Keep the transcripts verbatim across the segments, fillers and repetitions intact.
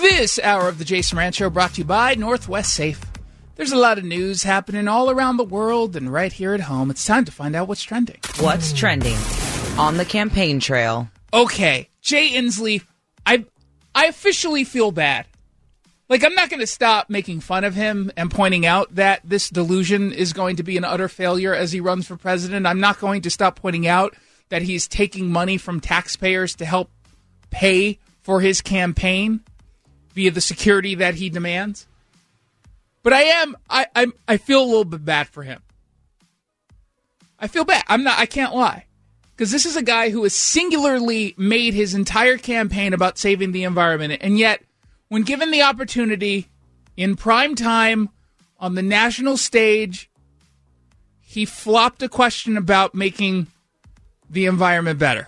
This hour of the Jason Rant Show brought to you by Northwest Safe. There's a lot of news happening all around the world and right here at home. It's time to find out what's trending. What's trending on the campaign trail? Okay, Jay Inslee, I I officially feel bad. Like, I'm not going to stop making fun of him and pointing out that this delusion is going to be an utter failure as he runs for president. I'm not going to stop pointing out that he's taking money from taxpayers to help pay for his campaign via the security that he demands. But I am, I I'm, I feel a little bit bad for him. I feel bad. I'm not, I can't lie. Because this is a guy who has singularly made his entire campaign about saving the environment. And yet, when given the opportunity in prime time on the national stage, he flopped a question about making the environment better.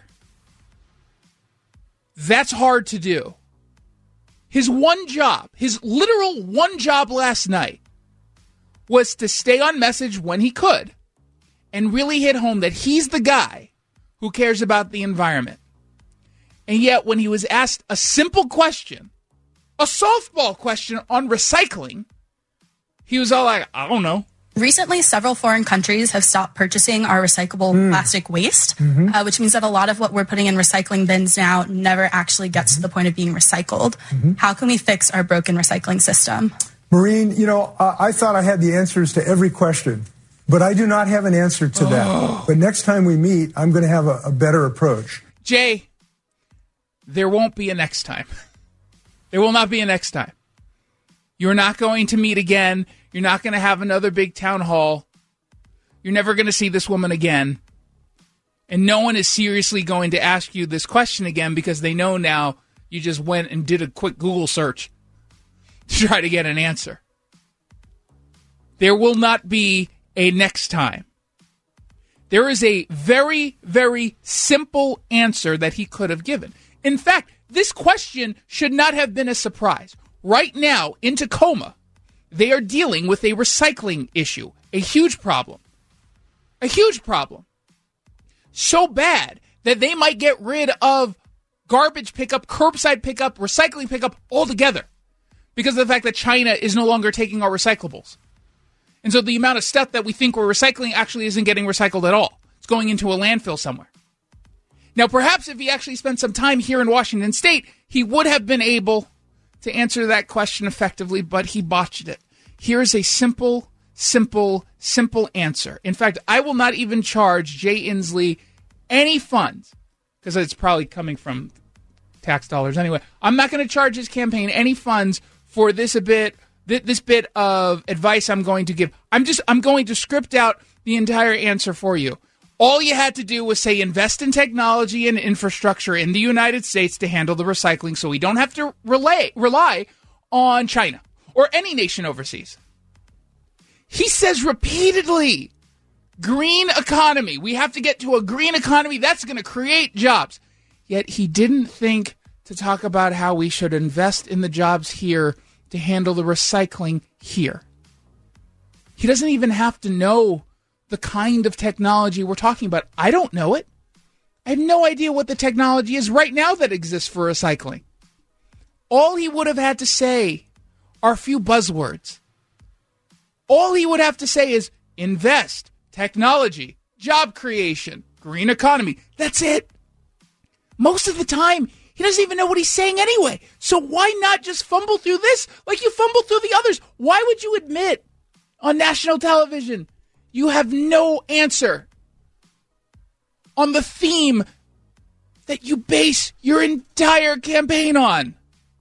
That's hard to do. His one job, his literal one job last night, was to stay on message when he could and really hit home that he's the guy who cares about the environment. And yet, when he was asked a simple question, a softball question on recycling, he was all like, I don't know. Recently, several foreign countries have stopped purchasing our recyclable mm. plastic waste, mm-hmm. uh, which means that a lot of what we're putting in recycling bins now never actually gets mm-hmm. to the point of being recycled. Mm-hmm. How can we fix our broken recycling system? Maureen, you know, uh, I thought I had the answers to every question, but I do not have an answer to oh. that. But next time we meet, I'm going to have a, a better approach. Jay, there won't be a next time. There will not be a next time. You're not going to meet again. You're not going to have another big town hall. You're never going to see this woman again. And no one is seriously going to ask you this question again because they know now you just went and did a quick Google search to try to get an answer. There will not be a next time. There is a very, very simple answer that he could have given. In fact, this question should not have been a surprise. Right now, in Tacoma, they are dealing with a recycling issue, a huge problem. A huge problem. So bad that they might get rid of garbage pickup, curbside pickup, recycling pickup altogether because of the fact that China is no longer taking our recyclables. And so the amount of stuff that we think we're recycling actually isn't getting recycled at all. It's going into a landfill somewhere. Now, perhaps if he actually spent some time here in Washington State, he would have been able to answer that question effectively, but he botched it. Here's a simple, simple, simple answer. In fact, I will not even charge Jay Inslee any funds, because it's probably coming from tax dollars anyway. I'm not going to charge his campaign any funds for this a bit, th- this bit of advice I'm going to give. I'm just, I'm going to script out the entire answer for you. All you had to do was say invest in technology and infrastructure in the United States to handle the recycling so we don't have to relay, rely on China or any nation overseas. He says repeatedly, green economy. We have to get to a green economy. That's going to create jobs. Yet he didn't think to talk about how we should invest in the jobs here to handle the recycling here. He doesn't even have to know the kind of technology we're talking about. I don't know it. I have no idea what the technology is right now that exists for recycling. All he would have had to say are a few buzzwords. All he would have to say is invest, technology, job creation, green economy. That's it. Most of the time, he doesn't even know what he's saying anyway. So why not just fumble through this like you fumbled through the others? Why would you admit on national television you have no answer on the theme that you base your entire campaign on?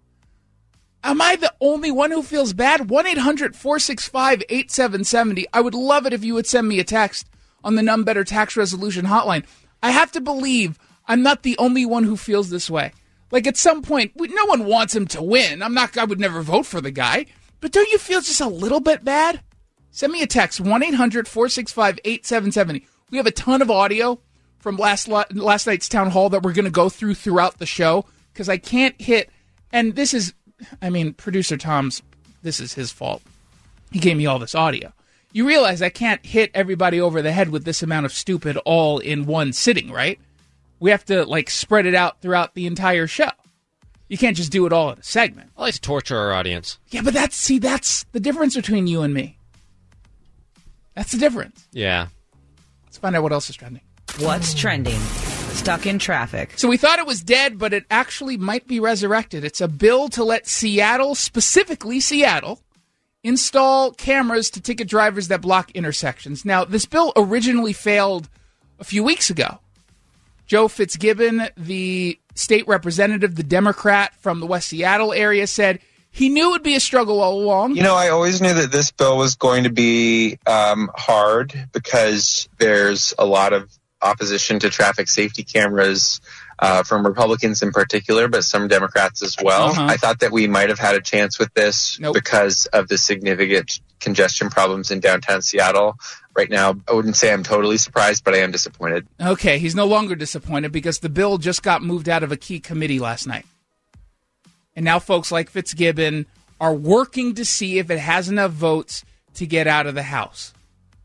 Am I the only one who feels bad? one eight hundred four six five eight seven seven zero. I would love it if you would send me a text on the None Better Tax Resolution Hotline. I have to believe I'm not the only one who feels this way. Like, at some point, we, no one wants him to win. I'm not. I would never vote for the guy. But don't you feel just a little bit bad? Send me a text, one eight hundred four six five eight seven seven zero. We have a ton of audio from last last night's town hall that we're going to go through throughout the show because I can't hit, and this is, I mean, producer Tom's, this is his fault. He gave me all this audio. You realize I can't hit everybody over the head with this amount of stupid all in one sitting, right? We have to, like, spread it out throughout the entire show. You can't just do it all in a segment. I like to torture our audience. Yeah, but that's, see, that's the difference between you and me. That's the difference. Yeah. Let's find out what else is trending. What's trending? Stuck in traffic. So we thought it was dead, but it actually might be resurrected. It's a bill to let Seattle, specifically Seattle, install cameras to ticket drivers that block intersections. Now, this bill originally failed a few weeks ago. Joe Fitzgibbon, the state representative, the Democrat from the West Seattle area, said he knew it would be a struggle all along. You know, I always knew that this bill was going to be um, hard because there's a lot of opposition to traffic safety cameras uh, from Republicans in particular, but some Democrats as well. Uh-huh. I thought that we might have had a chance with this Nope. because of the significant congestion problems in downtown Seattle. Right now, I wouldn't say I'm totally surprised, but I am disappointed. Okay, he's no longer disappointed because the bill just got moved out of a key committee last night. And now folks like Fitzgibbon are working to see if it has enough votes to get out of the House.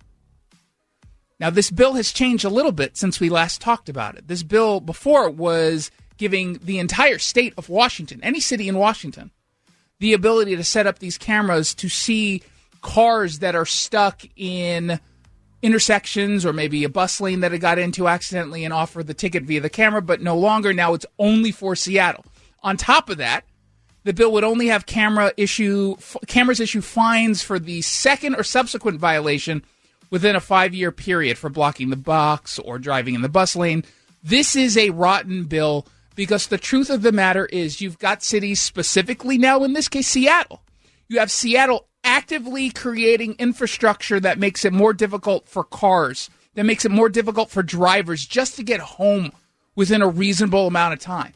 Now, this bill has changed a little bit since we last talked about it. This bill before was giving the entire state of Washington, any city in Washington, the ability to set up these cameras to see cars that are stuck in intersections or maybe a bus lane that it got into accidentally and offer the ticket via the camera, but no longer. Now it's only for Seattle. On top of that, the bill would only have camera issue f- cameras issue fines for the second or subsequent violation within a five-year period for blocking the box or driving in the bus lane. This is a rotten bill because the truth of the matter is you've got cities, specifically now in this case Seattle. You have Seattle actively creating infrastructure that makes it more difficult for cars, that makes it more difficult for drivers just to get home within a reasonable amount of time.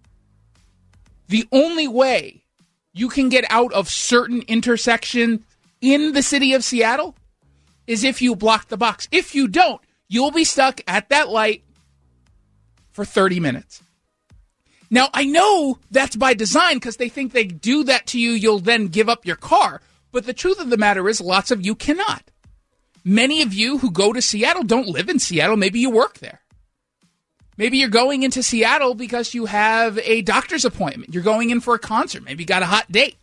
The only way you can get out of certain intersections in the city of Seattle is if you block the box. If you don't, you'll be stuck at that light for thirty minutes. Now, I know that's by design because they think they do that to you, you'll then give up your car. But the truth of the matter is lots of you cannot. Many of you who go to Seattle don't live in Seattle. Maybe you work there. Maybe you're going into Seattle because you have a doctor's appointment. You're going in for a concert. Maybe you got a hot date.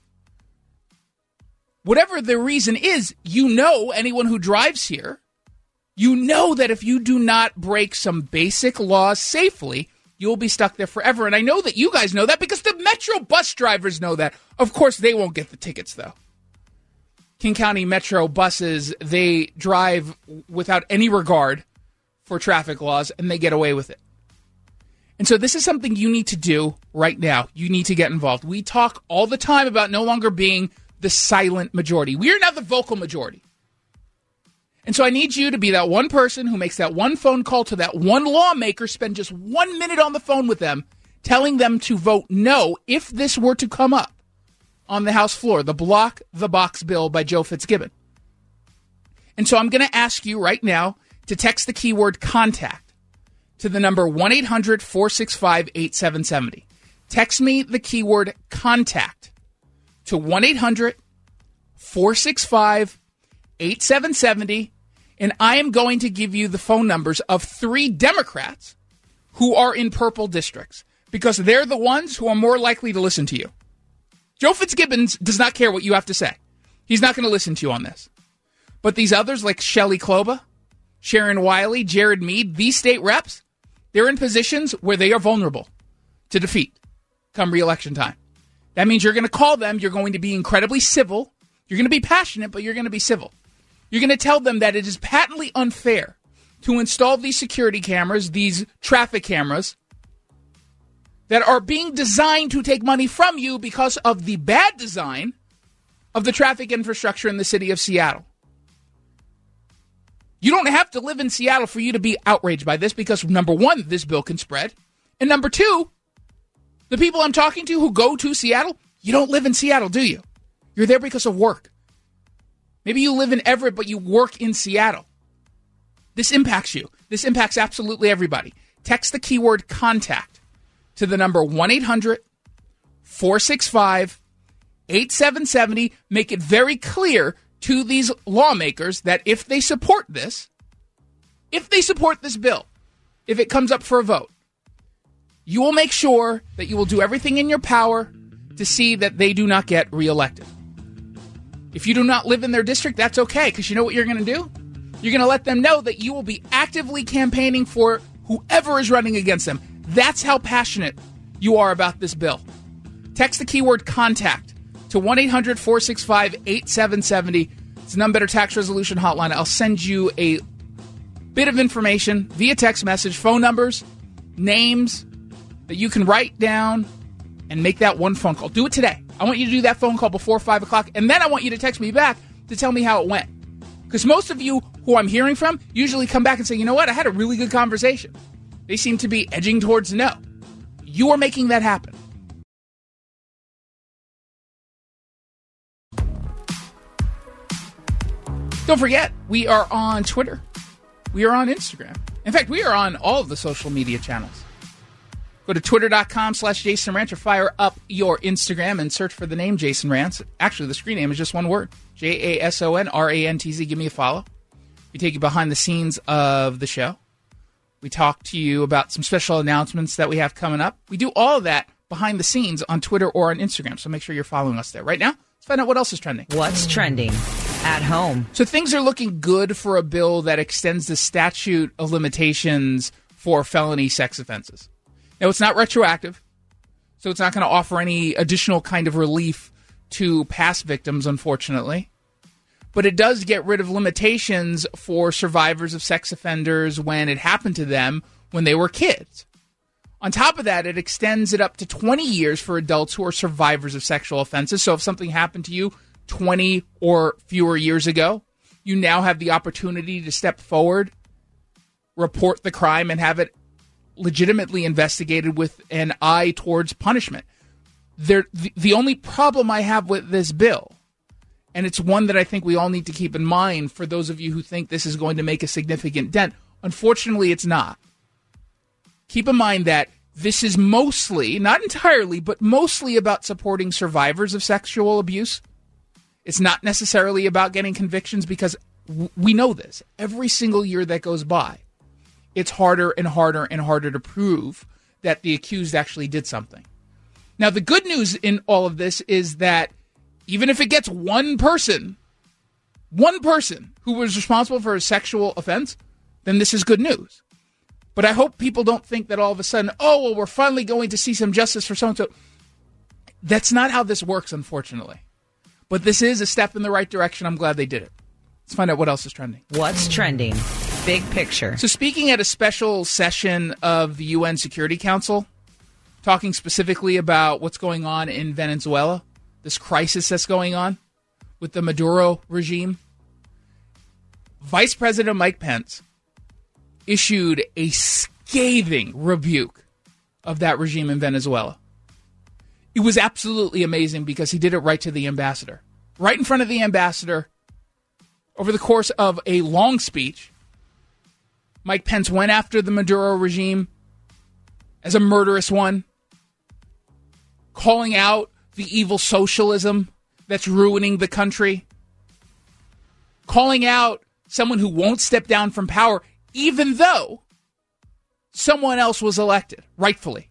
Whatever the reason is, you know anyone who drives here, you know that if you do not break some basic laws safely, you'll be stuck there forever. And I know that you guys know that because the Metro bus drivers know that. Of course, they won't get the tickets, though. King County Metro buses, they drive without any regard for traffic laws, and they get away with it. And so this is something you need to do right now. You need to get involved. We talk all the time about no longer being the silent majority. We are now the vocal majority. And so I need you to be that one person who makes that one phone call to that one lawmaker, spend just one minute on the phone with them, telling them to vote no if this were to come up on the House floor, the Block the Box bill by Joe Fitzgibbon. And so I'm going to ask you right now to text the keyword contact to the number one eight hundred four six five eight seven seven zero. Text me the keyword contact to one eight hundred four six five eight seven seven zero, and I am going to give you the phone numbers of three Democrats who are in purple districts because they're the ones who are more likely to listen to you. Joe Fitzgibbon does not care what you have to say. He's not going to listen to you on this. But these others like Shelley Kloba, Sharon Wiley, Jared Mead, these state reps, they're in positions where they are vulnerable to defeat come re-election time. That means you're going to call them. You're going to be incredibly civil. You're going to be passionate, but you're going to be civil. You're going to tell them that it is patently unfair to install these security cameras, these traffic cameras, that are being designed to take money from you because of the bad design of the traffic infrastructure in the city of Seattle. You don't have to live in Seattle for you to be outraged by this because, number one, this bill can spread. And number two, the people I'm talking to who go to Seattle, you don't live in Seattle, do you? You're there because of work. Maybe you live in Everett, but you work in Seattle. This impacts you. This impacts absolutely everybody. Text the keyword contact to the number one eight hundred four six five eight seven seven zero. Make it very clear to these lawmakers that if they support this, if they support this bill, if it comes up for a vote, You will make sure that you will do everything in your power to see that they do not get reelected. If you do not live in their district, that's okay, because you know what you're going to do? You're going to let them know that you will be actively campaigning for whoever is running against them. That's how passionate you are about this bill. Text the keyword CONTACT to one eight hundred four six five eight seven seven zero. It's an Unbetter Tax Resolution Hotline. I'll send you a bit of information via text message, phone numbers, names that you can write down and make that one phone call. Do it today. I want you to do that phone call before five o'clock, and then I want you to text me back to tell me how it went. Because most of you who I'm hearing from usually come back and say, you know what, I had a really good conversation. They seem to be edging towards no. You are making that happen. Don't forget, we are on Twitter. We are on Instagram. In fact, we are on all of the social media channels. Go to twitter.com slash Jason Rantz or fire up your Instagram and search for the name Jason Rantz. Actually, the screen name is just one word. J A S O N R A N T Z. Give me a follow. We take you behind the scenes of the show. We talk to you about some special announcements that we have coming up. We do all of that behind the scenes on Twitter or on Instagram, so make sure you're following us there. Right now, let's find out what else is trending. What's trending at home? So things are looking good for a bill that extends the statute of limitations for felony sex offenses. Now, it's not retroactive, so it's not going to offer any additional kind of relief to past victims, unfortunately. But it does get rid of limitations for survivors of sex offenders when it happened to them when they were kids. On top of that, it extends it up to twenty years for adults who are survivors of sexual offenses. So if something happened to you twenty or fewer years ago, you now have the opportunity to step forward, report the crime, and have it legitimately investigated with an eye towards punishment. There, the, the only problem I have with this bill, and it's one that I think we all need to keep in mind for those of you who think this is going to make a significant dent, unfortunately it's not. Keep in mind that this is mostly, not entirely, but mostly about supporting survivors of sexual abuse. It's not necessarily about getting convictions, because w- we know this. Every single year that goes by, it's harder and harder and harder to prove that the accused actually did something. Now, the good news in all of this is that even if it gets one person, one person who was responsible for a sexual offense, then this is good news. But I hope people don't think that all of a sudden, oh, well, we're finally going to see some justice for so-and-so. That's not how this works, unfortunately. But this is a step in the right direction. I'm glad they did it. Let's find out what else is trending. What's trending? Big picture. So speaking at a special session of the U N Security Council, talking specifically about what's going on in Venezuela, this crisis that's going on with the Maduro regime, Vice President Mike Pence issued a scathing rebuke of that regime in Venezuela. It was absolutely amazing because he did it right to the ambassador. Right in front of the ambassador, over the course of a long speech, Mike Pence went after the Maduro regime as a murderous one, calling out the evil socialism that's ruining the country, calling out someone who won't step down from power, even though someone else was elected, rightfully.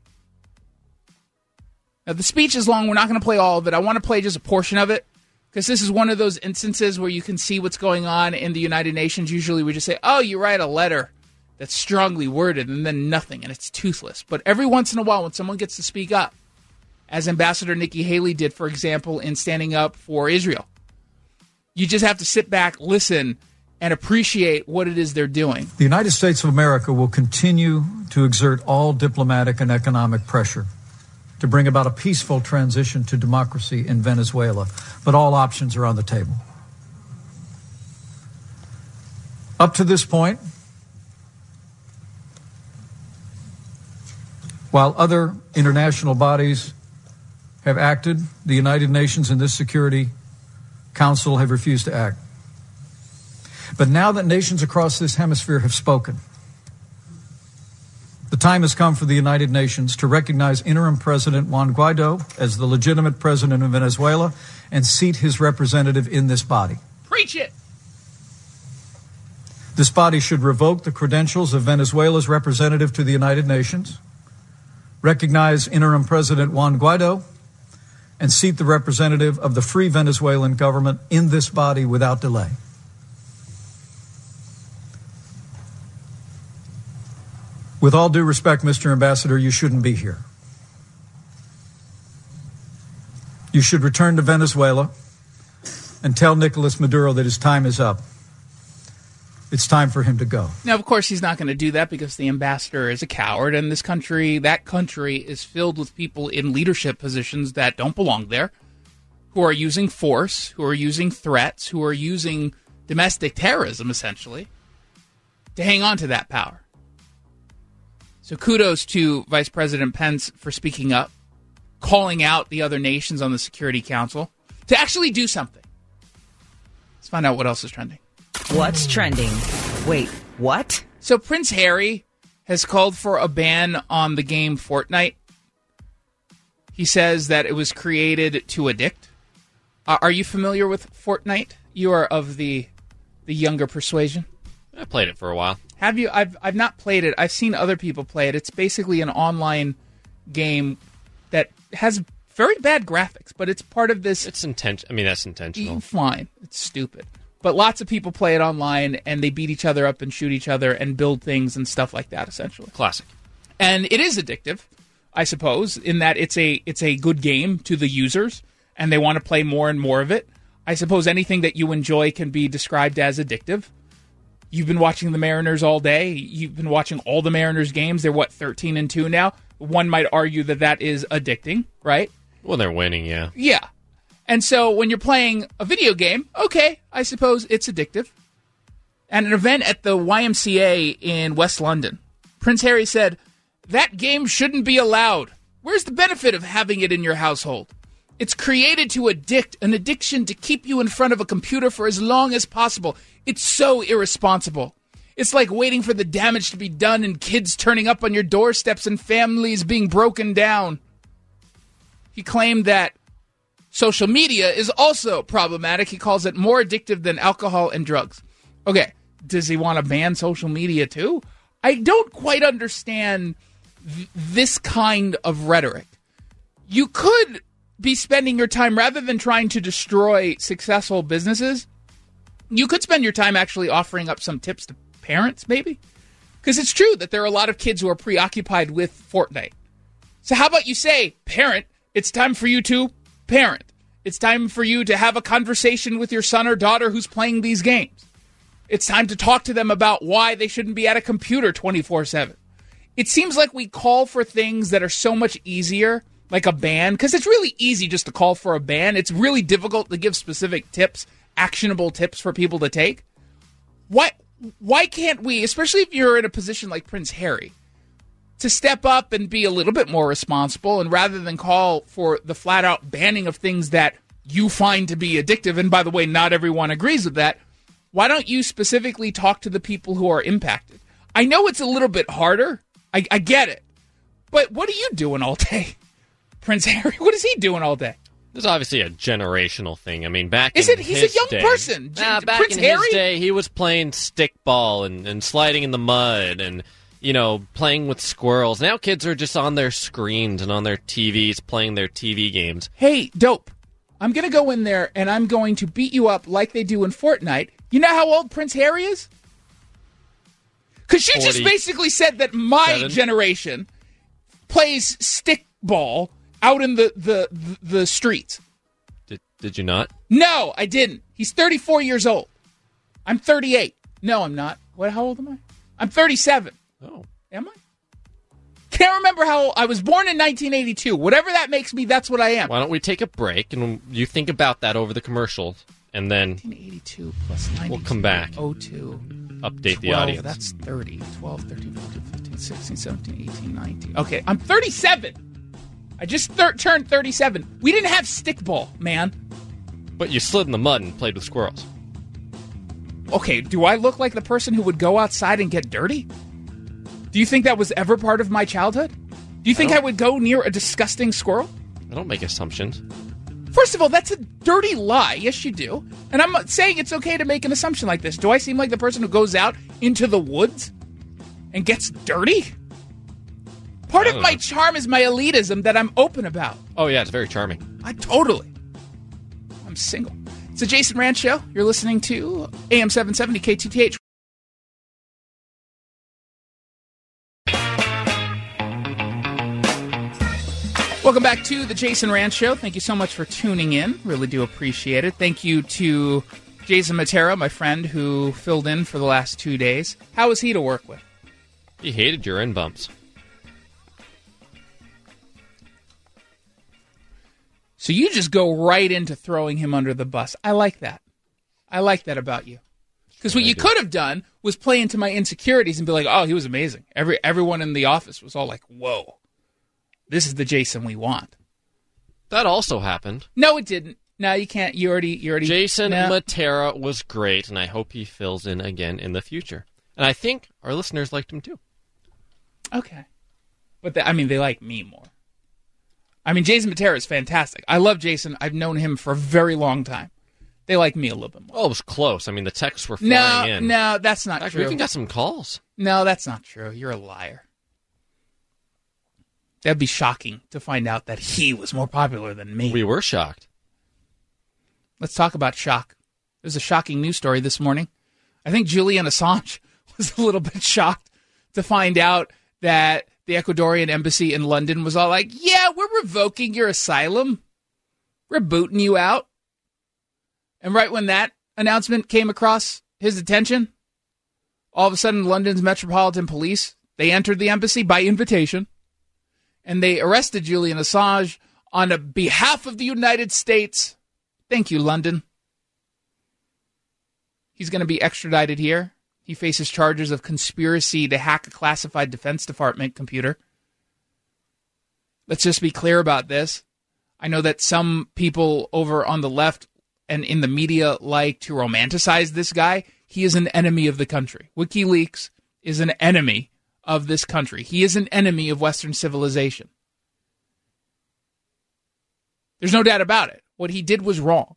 Now, the speech is long. We're not going to play all of it. I want to play just a portion of it, because this is one of those instances where you can see what's going on in the United Nations. Usually we just say, oh, you write a letter that's strongly worded and then nothing, and it's toothless. But every once in a while, when someone gets to speak up, as Ambassador Nikki Haley did, for example, in standing up for Israel, you just have to sit back, listen, and appreciate what it is they're doing. The United States of America will continue to exert all diplomatic and economic pressure to bring about a peaceful transition to democracy in Venezuela, but all options are on the table. Up to this point, while other international bodies have acted, the United Nations and this Security Council have refused to act. But now that nations across this hemisphere have spoken, the time has come for the United Nations to recognize interim President Juan Guaido as the legitimate president of Venezuela and seat his representative in this body. Preach it! This body should revoke the credentials of Venezuela's representative to the United Nations, recognize interim President Juan Guaido, and seat the representative of the Free Venezuelan government in this body without delay. With all due respect, Mister Ambassador, you shouldn't be here. You should return to Venezuela and tell Nicolas Maduro that his time is up. It's time for him to go. Now, of course, he's not going to do that because the ambassador is a coward, and this country, that country, is filled with people in leadership positions that don't belong there, who are using force, who are using threats, who are using domestic terrorism, essentially, to hang on to that power. So kudos to Vice President Pence for speaking up, calling out the other nations on the Security Council to actually do something. Let's find out what else is trending. What's trending? Wait, what? So Prince Harry has called for a ban on the game Fortnite. He says that it was created to addict. Uh, are you familiar with Fortnite? You are of the the younger persuasion. I played it for a while. Have you? I've I've not played it. I've seen other people play it. It's basically an online game that has very bad graphics, but it's part of this. It's inten- I mean, that's intentional. Fine. It's stupid. But lots of people play it online, and they beat each other up and shoot each other and build things and stuff like that, essentially. Classic. And it is addictive, I suppose, in that it's a it's a good game to the users, and they want to play more and more of it. I suppose anything that you enjoy can be described as addictive. You've been watching the Mariners all day. You've been watching all the Mariners games. They're, what, thirteen and two now? One might argue that that is addicting, right? Well, they're winning, yeah. Yeah. And so when you're playing a video game, okay, I suppose it's addictive. At an event at the Y M C A in West London, Prince Harry said, "That game shouldn't be allowed. Where's the benefit of having it in your household? It's created to addict, an addiction to keep you in front of a computer for as long as possible. It's so irresponsible. It's like waiting for the damage to be done and kids turning up on your doorsteps and families being broken down." He claimed that social media is also problematic. He calls it more addictive than alcohol and drugs. Okay, does he want to ban social media too? I don't quite understand th- this kind of rhetoric. You could be spending your time, rather than trying to destroy successful businesses, you could spend your time actually offering up some tips to parents, maybe. Because it's true that there are a lot of kids who are preoccupied with Fortnite. So how about you say, parent, it's time for you to parent. It's time for you to have a conversation with your son or daughter who's playing these games. It's time to talk to them about why they shouldn't be at a computer twenty-four seven. It seems like we call for things that are so much easier, like a ban, because it's really easy just to call for a ban. It's really difficult to give specific tips, actionable tips for people to take. Why, why can't we, especially if you're in a position like Prince Harry, to step up and be a little bit more responsible, and rather than call for the flat-out banning of things that you find to be addictive, and by the way, not everyone agrees with that, why don't you specifically talk to the people who are impacted? I know it's a little bit harder. I, I get it. But what are you doing all day? Prince Harry, what is he doing all day? There's obviously a generational thing. I mean, back is in it, he's his a young day, person. Nah, back Prince in Harry? his day, he was playing stickball and, and sliding in the mud and, you know, playing with squirrels. Now kids are just on their screens and on their T Vs playing their T V games. Hey, dope. I'm going to go in there and I'm going to beat you up like they do in Fortnite. You know how old Prince Harry is? Because she just basically said that my Seven? generation plays stickball out in the, the, the, the streets. Did, did you not? No, I didn't. He's thirty-four years old. I'm thirty-eight. No, I'm not. What? How old am I? I'm thirty-seven. Oh. Am I? Can't remember how old. I was born in nineteen eighty-two. Whatever that makes me, that's what I am. Why don't we take a break and you think about that over the commercials, and then nineteen eighty-two plus ninety-two. We'll come back. oh two. Update the twelve, audience. That's thirty. twelve, thirteen, fourteen, fifteen, sixteen, seventeen, eighteen, nineteen. Okay, I'm thirty-seven. I just thir- turned thirty-seven. We didn't have stickball, man. But you slid in the mud and played with squirrels. Okay, do I look like the person who would go outside and get dirty? Do you think that was ever part of my childhood? Do you think I, I would go near a disgusting squirrel? I don't make assumptions. First of all, that's a dirty lie. Yes, you do. And I'm not saying it's okay to make an assumption like this. Do I seem like the person who goes out into the woods and gets dirty? Part of my know. charm is my elitism that I'm open about. Oh, yeah, it's very charming. I totally. I'm single. It's the Jason Rand Show. You're listening to A M seven seventy K T T H. Welcome back to the Jason Rand Show. Thank you so much for tuning in. Really do appreciate it. Thank you to Jason Matera, my friend, who filled in for the last two days. How was he to work with? He hated your in bumps. So you just go right into throwing him under the bus. I like that. I like that about you. Because what you could have done was play into my insecurities and be like, oh, he was amazing. Every Everyone in the office was all like, whoa. This is the Jason we want. That also happened. No, it didn't. No, you can't. You already... You already Jason no. Matera was great, and I hope he fills in again in the future. And I think our listeners liked him too. Okay. But, they, I mean, they like me more. I mean, Jason Matera is fantastic. I love Jason. I've known him for a very long time. They like me a little bit more. Oh, it was close. I mean, the texts were flying no, in. No, that's not Actually, true. We even got some calls. No, that's not true. You're a liar. That'd be shocking to find out that he was more popular than me. We were shocked. Let's talk about shock. There's a shocking news story this morning. I think Julian Assange was a little bit shocked to find out that the Ecuadorian embassy in London was all like, yeah, we're revoking your asylum. We're booting you out. And right when that announcement came across his attention, all of a sudden London's Metropolitan Police, they entered the embassy by invitation. And they arrested Julian Assange on a behalf of the United States. Thank you, London. He's going to be extradited here. He faces charges of conspiracy to hack a classified Defense Department computer. Let's just be clear about this. I know that some people over on the left and in the media like to romanticize this guy. He is an enemy of the country. WikiLeaks is an enemy of this country. He is an enemy of Western civilization. There's no doubt about it. What he did was wrong.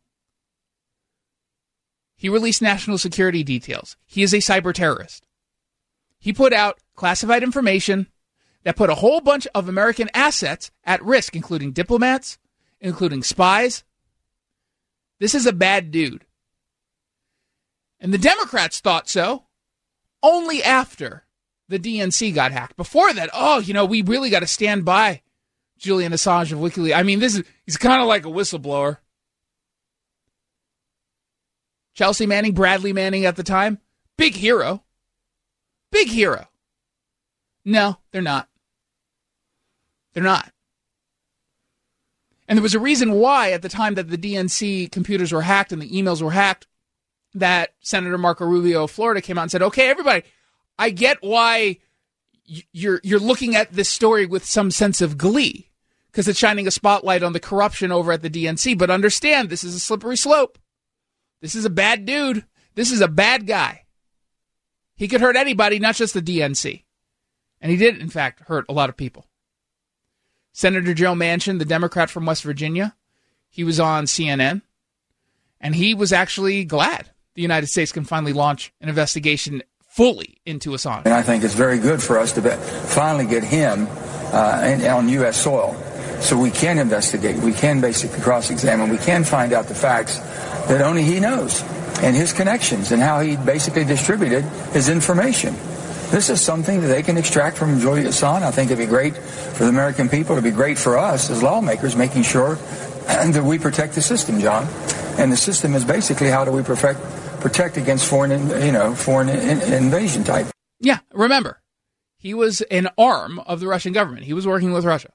He released national security details. He is a cyber terrorist. He put out classified information that put a whole bunch of American assets at risk, including diplomats, including spies. This is a bad dude. And the Democrats thought so only after the D N C got hacked. Before that, oh, you know, we really got to stand by Julian Assange of WikiLeaks. I mean, this is he's kind of like a whistleblower. Chelsea Manning, Bradley Manning at the time, big hero. Big hero. No, they're not. They're not. And there was a reason why at the time that the D N C computers were hacked and the emails were hacked, that Senator Marco Rubio of Florida came out and said, okay, everybody, I get why you're you're looking at this story with some sense of glee because it's shining a spotlight on the corruption over at the D N C. But understand, this is a slippery slope. This is a bad dude. This is a bad guy. He could hurt anybody, not just the D N C. And he did, in fact, hurt a lot of people. Senator Joe Manchin, the Democrat from West Virginia, he was on C N N, and he was actually glad the United States can finally launch an investigation fully into Assange. And I think it's very good for us to be, finally get him uh, in, on U S soil so we can investigate. We can basically cross-examine. We can find out the facts that only he knows and his connections and how he basically distributed his information. This is something that they can extract from Julian Assange. I think it'd be great for the American people. It'd be great for us as lawmakers, making sure that we protect the system, John. And the system is basically how do we protect protect against foreign, you know, foreign in, invasion type. Yeah, remember, he was an arm of the Russian government. He was working with Russia.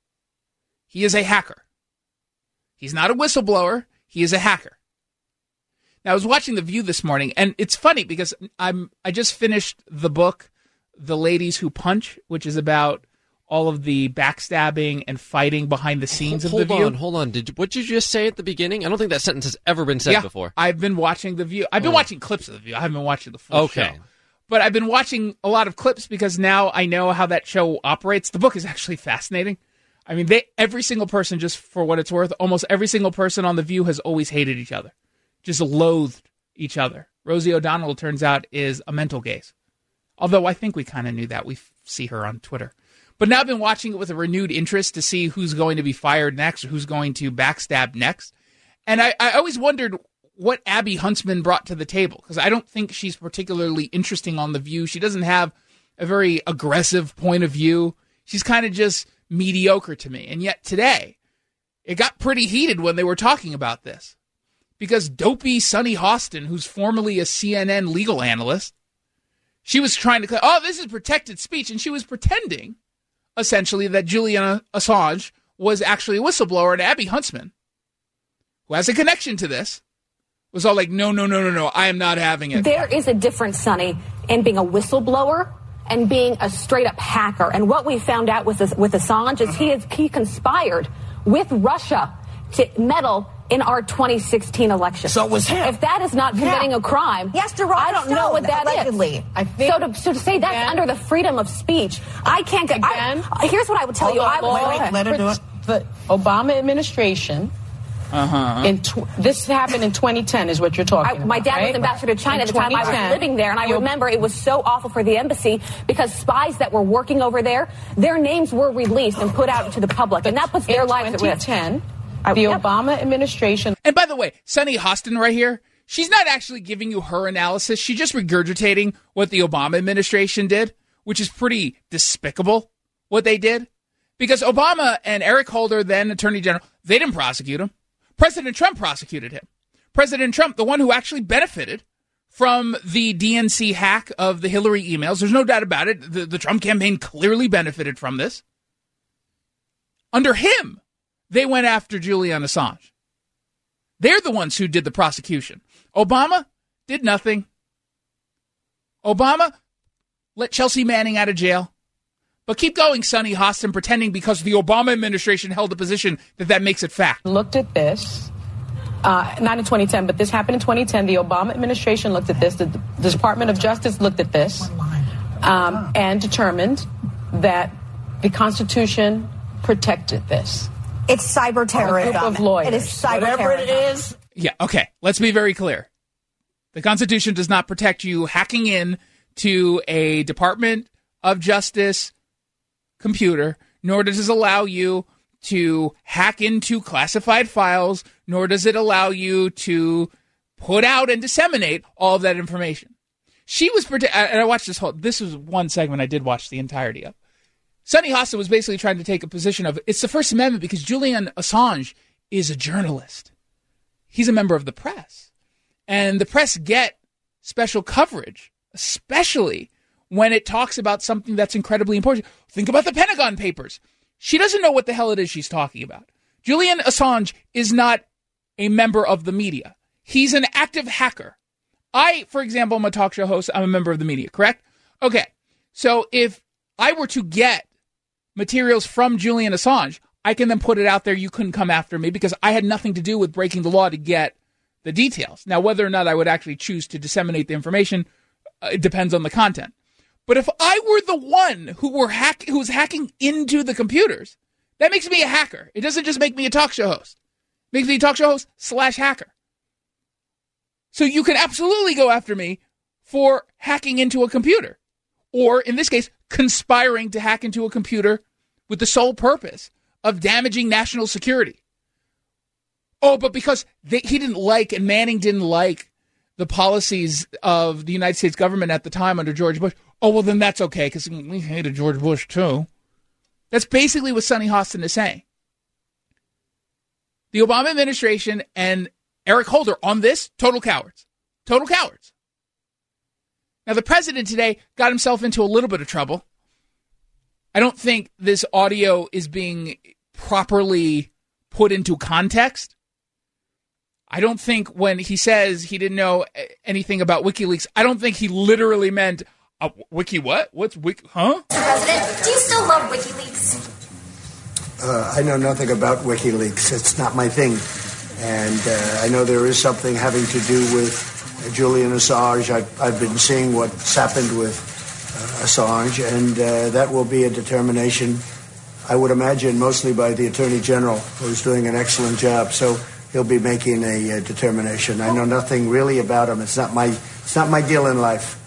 He is a hacker. He's not a whistleblower. He is a hacker. Now, I was watching The View this morning, and it's funny because I'm I just finished the book, The Ladies Who Punch, which is about all of the backstabbing and fighting behind the scenes hold, of The View. Hold on, hold on. Did what did you just say at the beginning? I don't think that sentence has ever been said yeah, before. I've been watching The View. I've been oh. watching clips of The View. I haven't been watching the full okay. show. But I've been watching a lot of clips because now I know how that show operates. The book is actually fascinating. I mean, they every single person, just for what it's worth, almost every single person on The View has always hated each other. Just loathed each other. Rosie O'Donnell, it turns out, is a mental gaze. Although I think we kind of knew that. We f- see her on Twitter. But now I've been watching it with a renewed interest to see who's going to be fired next or who's going to backstab next. And I, I always wondered what Abby Huntsman brought to the table, because I don't think she's particularly interesting on The View. She doesn't have a very aggressive point of view. She's kind of just mediocre to me. And yet today, it got pretty heated when they were talking about this, because dopey Sunny Hostin, who's formerly a C N N legal analyst, she was trying to, oh, this is protected speech, and she was pretending, essentially, that Julian Assange was actually a whistleblower, and Abby Huntsman, who has a connection to this, was all like, no, no, no, no, no, I am not having it. There is a difference, Sonny, in being a whistleblower and being a straight-up hacker. And what we found out with, this, with Assange is he, is he conspired with Russia to meddle in our twenty sixteen election. So it was him. If that is not committing yeah. a crime, yes, to I don't know what that allegedly. is. I think so, to, so to say that's again, under the freedom of speech, I can't get... Again, I, here's what I would tell you. On, I was, wait, wait, let her do it. The Obama administration... Uh-huh. In tw- this happened in twenty ten is what you're talking I, my about, dad right? was ambassador to China at the time I was living there, and I remember it was so awful for the embassy because spies that were working over there, their names were released and put out to the public, and that puts their in lives at risk. twenty ten, the yep. Obama administration... And by the way, Sunny Hostin right here, she's not actually giving you her analysis. She's just regurgitating what the Obama administration did, which is pretty despicable, what they did. Because Obama and Eric Holder, then Attorney General, they didn't prosecute him. President Trump prosecuted him. President Trump, the one who actually benefited from the D N C hack of the Hillary emails. There's no doubt about it. The, the Trump campaign clearly benefited from this. Under him, they went after Julian Assange. They're the ones who did the prosecution. Obama did nothing. Obama let Chelsea Manning out of jail. But keep going, Sunny Hostin, pretending because the Obama administration held a position that that makes it fact. Looked at this, uh, not in twenty ten, but this happened in twenty ten. The Obama administration looked at this. The, the Department of Justice looked at this um, and determined that the Constitution protected this. It's cyber terrorism. A group of lawyers. It is cyber Whatever terrorism. it is. Yeah, okay. Let's be very clear. The Constitution does not protect you hacking in to a Department of Justice computer, nor does it allow you to hack into classified files, nor does it allow you to put out and disseminate all of that information. She was, and I watched this whole, this was one segment I did watch the entirety of. Sunny Hostin was basically trying to take a position of, it's the First Amendment because Julian Assange is a journalist. He's a member of the press. And the press get special coverage, especially when it talks about something that's incredibly important. Think about the Pentagon Papers. She doesn't know what the hell it is she's talking about. Julian Assange is not a member of the media. He's an active hacker. I, for example, am a talk show host. I'm a member of the media, correct? Okay. So if I were to get materials from Julian Assange, I can then put it out there. You couldn't come after me because I had nothing to do with breaking the law to get the details. Now, whether or not I would actually choose to disseminate the information, uh, it depends on the content. But if I were the one who were hack who was hacking into the computers, that makes me a hacker. It doesn't just make me a talk show host. It makes me a talk show host slash hacker. So you can absolutely go after me for hacking into a computer. Or, in this case, conspiring to hack into a computer with the sole purpose of damaging national security. Oh, but because they, he didn't like, and Manning didn't like, the policies of the United States government at the time under George Bush. Oh, well, then that's okay, because we hated George Bush, too. That's basically what Sunny Hostin is saying. The Obama administration and Eric Holder on this, total cowards. Total cowards. Now, the president today got himself into a little bit of trouble. I don't think this audio is being properly put into context. I don't think when he says he didn't know anything about WikiLeaks, I don't think he literally meant, uh, Wiki what? What's Wiki, huh? Mister President, do you still love WikiLeaks? Uh, I know nothing about WikiLeaks. It's not my thing. And uh, I know there is something having to do with uh, Julian Assange. I've, I've been seeing what's happened with uh, Assange, and uh, that will be a determination, I would imagine, mostly by the Attorney General, who's doing an excellent job. So he'll be making a uh, determination. I know nothing really about him. It's not my it's not my deal in life.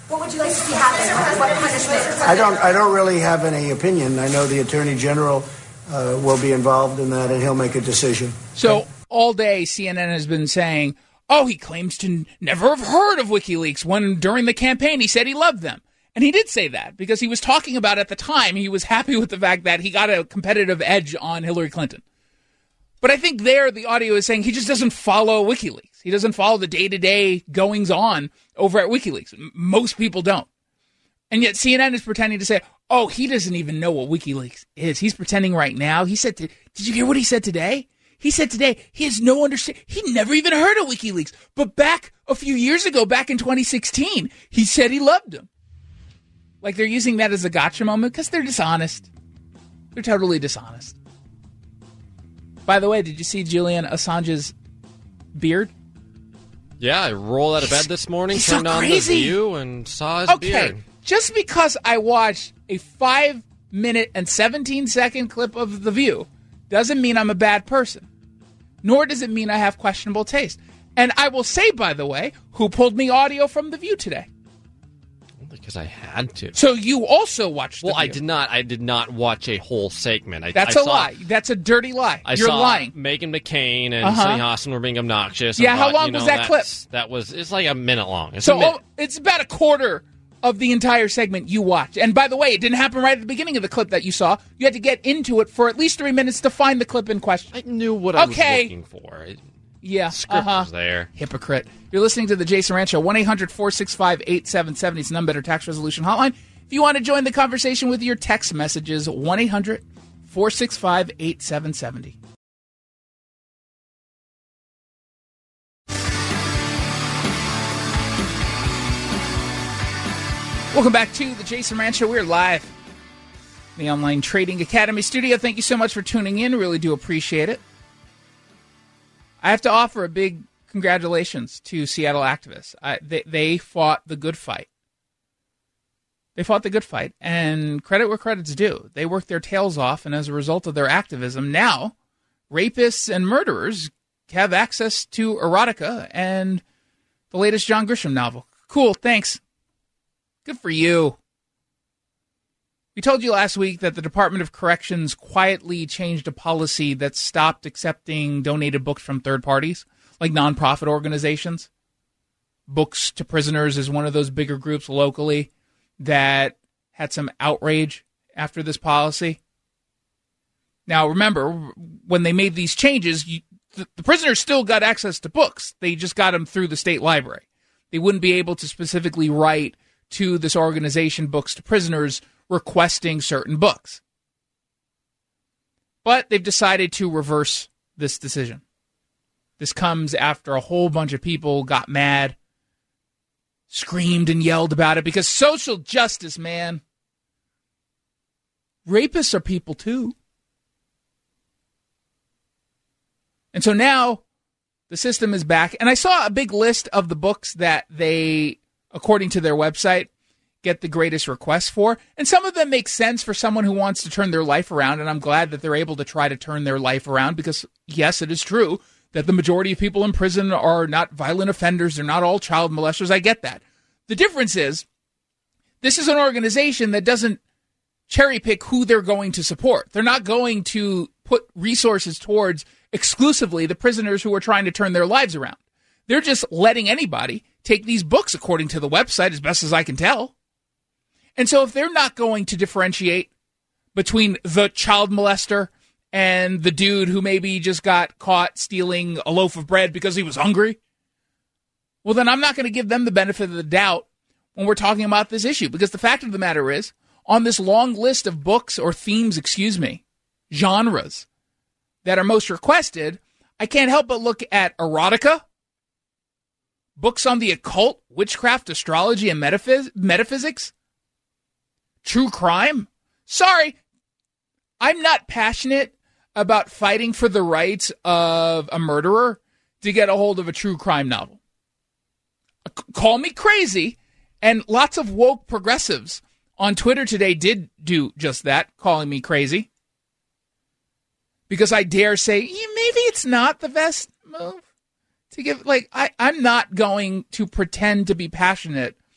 What would you like to see happen? What punishment? I don't. I don't really have any opinion. I know the Attorney General uh, will be involved in that, and he'll make a decision. So all day, C N N has been saying, "Oh, he claims to n- never have heard of WikiLeaks." When during the campaign, he said he loved them, and he did say that because he was talking about at the time he was happy with the fact that he got a competitive edge on Hillary Clinton. But I think there the audio is saying he just doesn't follow WikiLeaks. He doesn't follow the day-to-day goings-on over at WikiLeaks. M- Most people don't. And yet C N N is pretending to say, oh, he doesn't even know what WikiLeaks is. He's pretending right now. He said, to, did you hear what he said today? He said today he has no understanding. He never even heard of WikiLeaks. But back a few years ago, back in twenty sixteen, he said he loved them. Like they're using that as a gotcha moment because they're dishonest. They're totally dishonest. By the way, did you see Julian Assange's beard? Yeah, I rolled out of bed this morning, He's turned so on the crazy. View, and saw his Okay, beard. just because I watched a five minute and seventeen second clip of The View doesn't mean I'm a bad person. Nor does it mean I have questionable taste. And I will say, by the way, who pulled me audio from The View today? Because I had to. So you also watched The Well, View. I did not. I did not watch a whole segment. I, That's I a saw, lie. That's a dirty lie. I You're saw lying. Meghan McCain and Uh-huh. Sunny Hostin were being obnoxious. Yeah, I how thought, long you know, was that clip? that's- That was. It's like a minute long. It's So a minute. oh, it's about a quarter of the entire segment you watched. And by the way, it didn't happen right at the beginning of the clip that you saw. You had to get into it for at least three minutes to find the clip in question. I knew what I okay. was looking for. It, Yeah, script uh-huh. was there. Hypocrite. You're listening to the Jason Ranch Show. one eight hundred four six five eight seven seven zero is the Unbetter Tax Resolution Hotline. If you want to join the conversation with your text messages, one eight hundred four six five eight seven seven zero. Welcome back to the Jason Ranch Show. We're live in the Online Trading Academy studio. Thank you so much for tuning in. Really do appreciate it. I have to offer a big congratulations to Seattle activists. I, they, they fought the good fight. They fought the good fight, and credit where credit's due. They worked their tails off, and as a result of their activism, now rapists and murderers have access to erotica and the latest John Grisham novel. Cool, thanks. Good for you. We told you last week that the Department of Corrections quietly changed a policy that stopped accepting donated books from third parties, like nonprofit organizations. Books to Prisoners is one of those bigger groups locally that had some outrage after this policy. Now, remember, when they made these changes, you, the, the prisoners still got access to books. They just got them through the state library. They wouldn't be able to specifically write to this organization, Books to Prisoners, requesting certain books. But they've decided to reverse this decision. This comes after a whole bunch of people got mad, screamed and yelled about it, because social justice, man. Rapists are people too. And so now the system is back. And I saw a big list of the books that they, according to their website, get the greatest requests for. And some of them make sense for someone who wants to turn their life around. And I'm glad that they're able to try to turn their life around because, yes, it is true that the majority of people in prison are not violent offenders. They're not all child molesters. I get that. The difference is this is an organization that doesn't cherry pick who they're going to support. They're not going to put resources towards exclusively the prisoners who are trying to turn their lives around. They're just letting anybody take these books according to the website, as best as I can tell. And so if they're not going to differentiate between the child molester and the dude who maybe just got caught stealing a loaf of bread because he was hungry, well, then I'm not going to give them the benefit of the doubt when we're talking about this issue. Because the fact of the matter is, on this long list of books or themes, excuse me, genres that are most requested, I can't help but look at erotica, books on the occult, witchcraft, astrology, and metaphys- metaphysics, true crime. Sorry, I'm not passionate about fighting for the rights of a murderer to get a hold of a true crime novel. C- call me crazy, and lots of woke progressives on Twitter today did do just that, calling me crazy. Because I dare say, yeah, maybe it's not the best move to give. Like, I, I'm not going to pretend to be passionate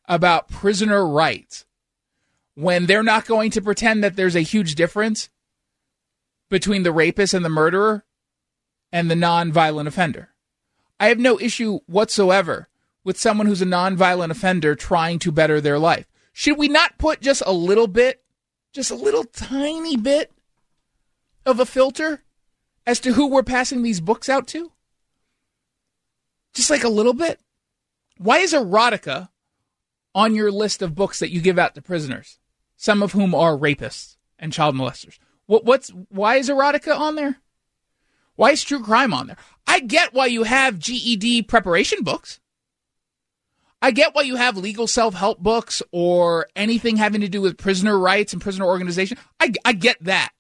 about prisoner rights when they're not going to pretend that there's a huge difference between the rapist and the murderer and the non-violent offender. I have no issue whatsoever with someone who's a non-violent offender trying to better their life. Should we not put just a little bit, just a little tiny bit of a filter as to who we're passing these books out to? Just like a little bit? Why is erotica on your list of books that you give out to prisoners, some of whom are rapists and child molesters? What, what's why is erotica on there? Why is true crime on there? I get why you have G E D preparation books. I get why you have legal self-help books or anything having to do with prisoner rights and prisoner organization. I, I get that.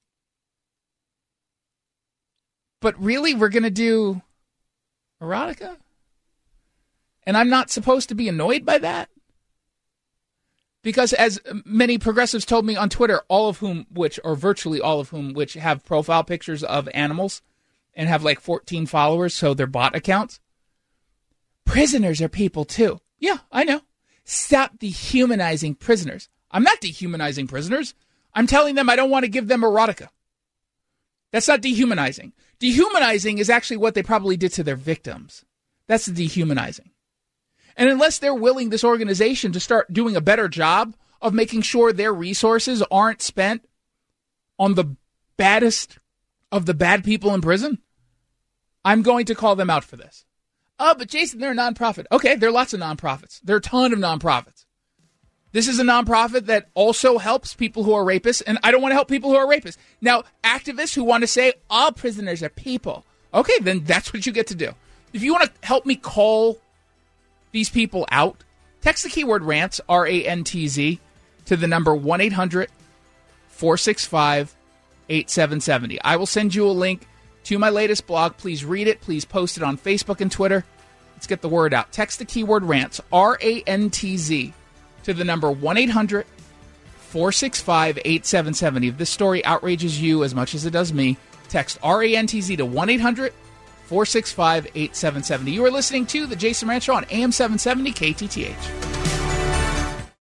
But really, we're going to do erotica? And I'm not supposed to be annoyed by that? Because as many progressives told me on Twitter, all of whom, which, or virtually all of whom, which have profile pictures of animals and have like fourteen followers, so they're bot accounts. Prisoners are people too. Yeah, I know. Stop dehumanizing prisoners. I'm not dehumanizing prisoners. I'm telling them I don't want to give them erotica. That's not dehumanizing. Dehumanizing is actually what they probably did to their victims. That's the dehumanizing. And unless they're willing, this organization, to start doing a better job of making sure their resources aren't spent on the baddest of the bad people in prison, I'm going to call them out for this. Oh, but Jason, they're a nonprofit. Okay, there are lots of nonprofits. There are a ton of nonprofits. This is a nonprofit that also helps people who are rapists, and I don't want to help people who are rapists. Now, activists who want to say all prisoners are people, okay, then that's what you get to do. If you want to help me call these people out, text the keyword rants, R A N T Z, to the number one eight hundred four six five eight seven seven zero. I will send you a link to my latest blog. Please read it. Please post it on Facebook and Twitter. Let's get the word out. Text the keyword rants, R A N T Z, to the number one eight hundred four six five eight seven seven zero. If this story outrages you as much as it does me, text R A N T Z to one eight hundred four six five eight seven seven zero. You are listening to The Jason Rant Show on A M seven seventy K T T H.